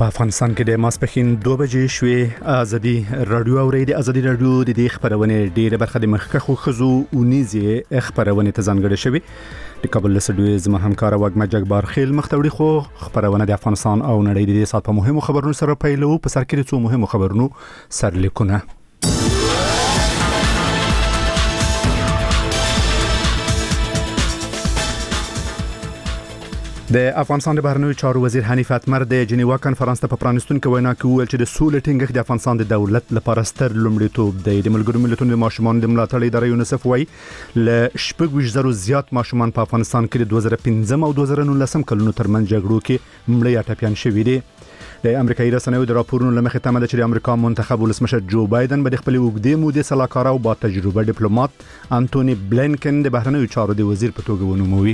په افغانستان کې د ماسپښین 2 بجې شوې ازادي رادیو اوري د ازادي رادیو د دې خبرونه ډیره برخه د مخکخو خزو اونیزه خبرونه ته ځانګړې شوې د کابل سټډیو زما همکار وګما جګبار خیل مختوړي خو خبرونه د افغانستان او نړۍ د دې سات په مهمو خبرونو سره پیلو په سر کې څو مهمو خبرونو سرلیکونه د افغانستان د بهرنیو چارو وزیر حنیف اتمر د جنیوا کانفرنس ته په پرانستونکو وینا کې ویل چې د سولې ټینګښت د افغانستان د دولت لپاره ستر لومړیتوب دی. د ملګرو ملتونو د ماشومان د ملاتړ ادارې یونیسف وايي ل 8,000 زیات ماشومان په افغانستان کې د 2015 او 2019 کلونو ترمنځ جګړو کې مړه یا ټپيان شوي دي. د امریکایي رسنیو د راپورونو لمخې تمه ده چې د امریکا منتخب ولسمشر جو بایدن به د خپل اوږدې مودې سلاکار او با تجربه ډیپلوماټ انټونی بلینکن د بهرنیو چارو د وزیر په توګه ونوموي.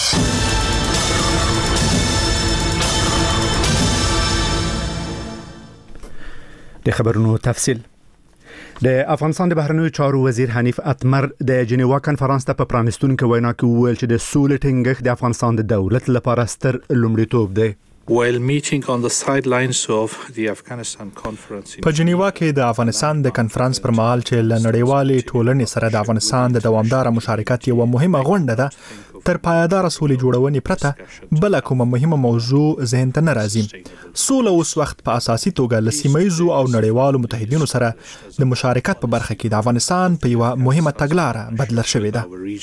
د خبرونو تفصیل د افغانستان د بهرنیو چارو وزیر حنیف اتمر د جنیوا کانفرنس ته په پرانستونکو وینا کې ویل چې د سولې ټینګښت د افغانستان د دولت لپاره ستر لومړیتوب دی. While meeting on the sidelines of the Afghanistan conference په جنیوا کې د افغانستان د کنفرانس پر مهال چې لنړیوالې ټولنې سره د افغانستان د دوامدار مشارکت یو مهمه غونډه ده تر پایدار سولې جوړونې پرته بل کومه مهمه موضوع ذهن ته ناراضي. سوله اوس وخت په اساسي توګه لسیمایزو او نړیوالو متحدینو سره د مشارکت په برخه کې د افغانستان په یو مهمه تګلارې بدل شوې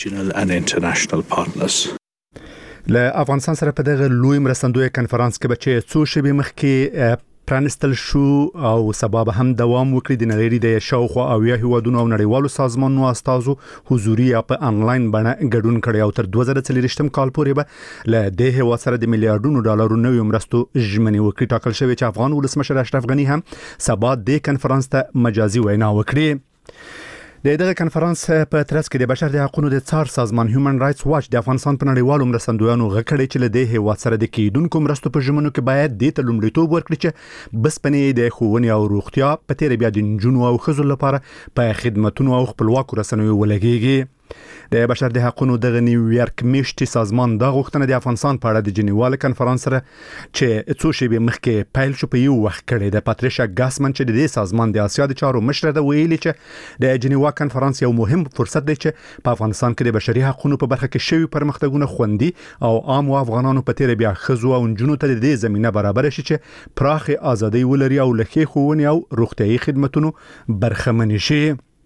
ده. له افغانستان سره په دغه لوی مرستندوی کانفرنس کې بچي څو شبي مخکې پرانستل شو او سبب هم دوام وکړي د نړۍ د شاوخوا او یا هیوادونو او نړیوالو سازمانونو استازو حضوري په انلاین باندې ګډون کړي او تر 2030 کال پورې به له دې هیواد سره د میلیارډونو ډالرو نوې مرستو ژمنې وکړي. ټاکل شوی چې افغان ولسمشر اشرف غنی هم سبا د کانفرنس ته مجازي وینا وکړي. دغه کانفرنس په ترڅ کې د بشر د حقوقو د څار سازمان هیومن رائټس واچ د افغانستان په نړیوالو مرستندویانو غکړي چې له دې هیواد سره د کیدونکو مرستو په ژمنو کې باید د تلومړیتوب ورکړي چې بسپنې د ښوونې او روغتیا په تیر بیا د جنونو او خزو لپاره په خدماتونو او خپلواکو رسنیو ولګيږي. د بشر د حقوقو د نیویارک میشتي سازمان د غوښتنې د افغانستان په اړه د جنیوا کانفرنس سره چې څو شی به مخکې پیل شو په یو وخت کړي د پاتریشا ګاسمن چې د سازمان د آسیا د چارو مشر د ویلي چې د جنیوا کانفرنس یو مهم فرصت دی چې په افغانستان کې د بشري حقوقو په برخه کې شوی پرمختګونه خوندي او عام افغانانو په تیر بیا خزو او جنونو ته د زمينه برابر شي چې پراخ ازادي ولري او لکه ښوونې او روغتيایي خدماتونو برخمن شي.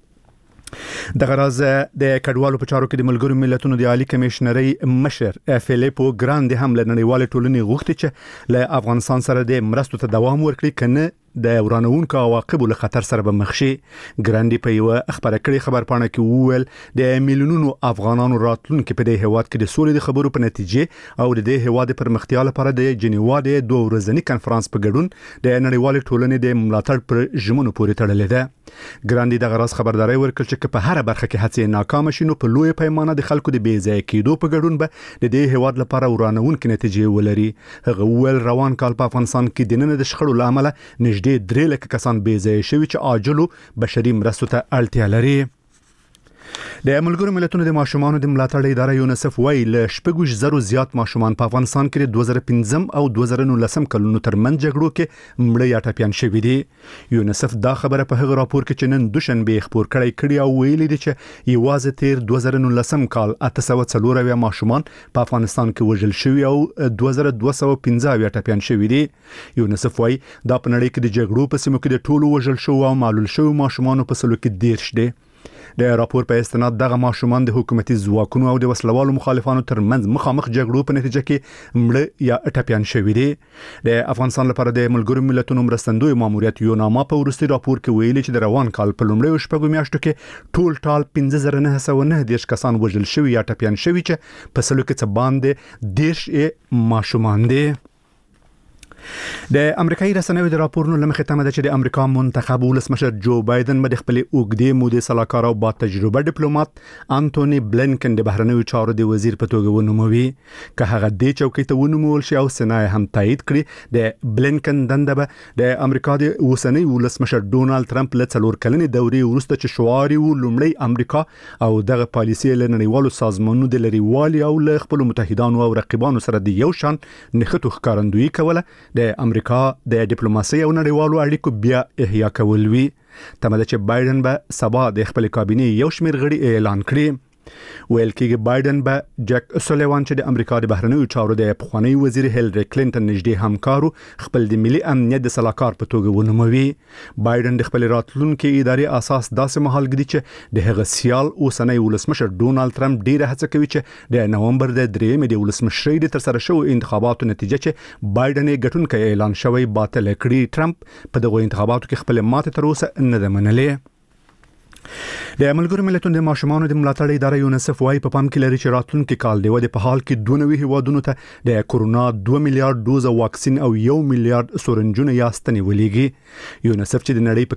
د غراز د کډوالو په چارو کې د ملګرو ملتونو د عالی کمشنري مشر فلیپو ګراندي هم له نړیوال ټولنې غوښتي چې له افغانستان سره د مرستو ته دوام ورکړي کنه د ورانونکو عواقبو له خطر سره به مخ شي. ګراندي په یو خبره کړي خبرپاڼه کې وویل د میلیونونو افغانانو راتلونکو په دې هواد کې د سولې د خبرو په نتیجه او د دې هواد پرمختیا لپاره د جنیوا د 2 ورځنی کانفرنس په ګډون د نړیوال ټولنې د ملاتړ پر ژمنو پورې تړلې ده. ګراندي د غراس خبرداري ورکړ چې په هر برخه کې هڅې ناکام شي نو په لوی پیمانه د خلکو د بې ځای کېدو په ګډون به د دې هواد لپاره ورانونکو نتیجې ولري. هغه ول روان کال په افغانستان کې د نن د شخړو لامل نږدې 3 لک کسان بې ځای شوي چې عاجلو بشري مرستو ته اړتیا لري. د ملګرو ملتونو د ماشومانو د ملاتړ ادارې یونیسف وايي له 8,000 زیات ماشومان په افغانستان کې د 2015 او 2019 کلونو ترمنځ جګړو کې مړه یا ټپيان شوي دي. یونیسف دا خبره په هغه راپور کې چې نن دوشنبه خبر کړی او ویلي دي چې یوازې تیر 2019 کال 840 ماشومان په افغانستان کې وژل شوي او 2215 ټپيان شوي دي. یونیسف وايي دا په نړۍ کې د جګړو په سیمو کې د ټولو وژل شوو او معلول شوو ماشومانو په سلو کې 10 دي. د راپور په استناد دغه ماشومان د حکومتي ځواکونو او د وسلوالو مخالفانو ترمنځ مخامخ جګړو په نتیجه کې مړه یا ټپيان شوي دي. د افغانستان لپاره د ملګرو ملتونو مرستندوی ماموریت یو نامه په ورستي راپور کې ویلي چې د روان کال په لومړیو شپږو میاشتو کې ټول ټال 15909 کسان وژل شوي یا ټپيان شوي چې په سلو کې څه باندې 10 ماشومان دي. د امریکایي رسنیو د راپورونو لمخې تمه ده چې د امریکا منتخب ولسمشر جو بایدن د خپل اوږدې مودې سلاکار او با تجربه ډیپلوماټ انټونی بلینکن د بهرنیو چارو د وزیر په توګه ونوموي. که هغه د چوکۍ ته ونومول شي او سنای هم تایید کړي د بلینکن دنده به د امریکا د اوسنی ولسمشر ډونالد ټرمپ له 4 کلنې دورې وروسته چې شعار یې لومړی امریکا او دغه پالیسي له نړیوالو سازمانونو د لريوالي او له خپل متحدانو او رقیبانو سره د یو شان نښتو ښکارندویي کوله د امریکا د ډیپلوماسي او نړیوالو اړیکو بیا احیا کول وی تمه چې بایدن به سبا د خپل کابینه یو شمېر غړي اعلان کړي ویل کېږي بایدن به جک سولیوان چې د امریکا د بهرنیو چارو د پخوانی وزیر هیلری کلینټن نږدې همکارو خپل د ملي امنیت د سلاکار په توګه ونوموي بایدن د خپل راتلونکي اداري اساس داسې مهال ګدي چې د هغه سیال اوسنۍ ولسمشر ډونالد ټرمپ ډیره هڅه کوي چې د نومبر د 3 د ولسمشرۍ د ترسره شوو انتخاباتو نتیجه چې بایدن یې ګټونکی اعلان شوی باطل کړي ټرمپ په دغه انتخاباتو کې خپل ماته تر اوسه نه ده منلې د ملګرو ملتونو د ماشومانو د ملاتړ ادارې یونیسف وايي په پام کې لري چې راتلونکي کال د ودې په حال کې 92 هیوادونو ته د کورونا 2 میلیارډ ډوز واکسین او 1 میلیارډ سورنجونه یا ستنې ولېږي یونیسف چې د نړۍ په